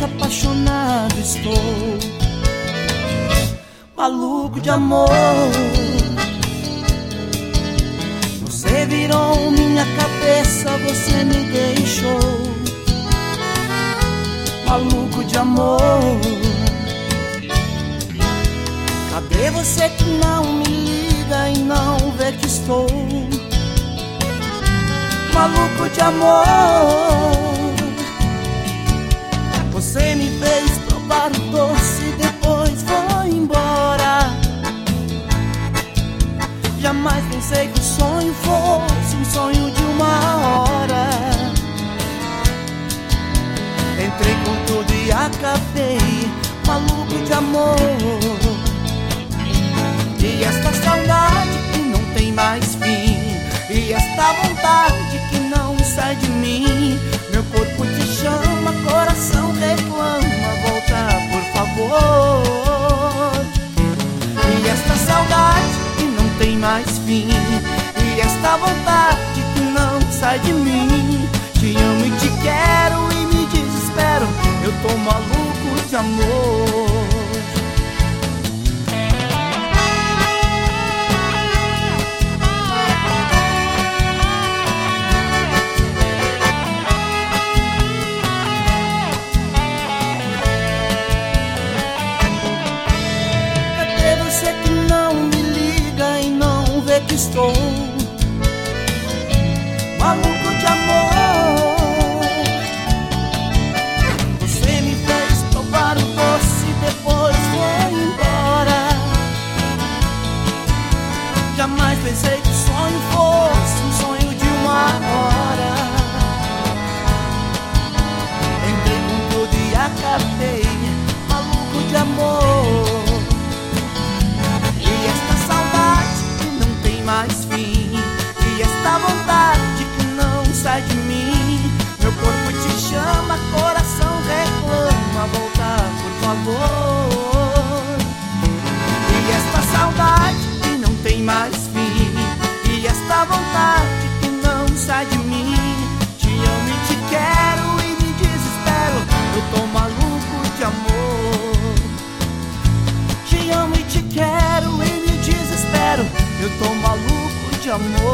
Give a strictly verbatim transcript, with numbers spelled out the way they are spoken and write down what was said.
apaixonado estou, maluco de amor. Você virou minha cabeça, você me deixou, maluco de amor. Cadê você que não me liga e não vê que estou, maluco de amor? Você me fez provar o doce e depois foi embora. Jamais pensei que o sonho fosse um sonho de uma hora. Entrei com tudo e acabei maluco de amor. E esta saudade que não tem mais fim, e esta vontade que não sai de mim. Meu corpo te chama, coração reclama, volta por favor. E esta saudade que não tem mais fim, e esta vontade que não sai de mim. Te amo e te quero e me desespero, eu tô maluco de amor. Que estou maluco de amor. Você me fez provar o doce e depois foi embora. Jamais pensei que o sonho fosse um sonho de uma hora. Entrei com tudo e acabei maluco de amor. Mais fim, e esta vontade que não sai de mim. Meu corpo te chama, coração reclama, volta por favor. E esta saudade que não tem mais fim, e esta vontade que não sai de mim. Te amo e te quero e me desespero, eu tô maluco de amor. Te amo e te quero e me desespero, eu tô maluco de amor.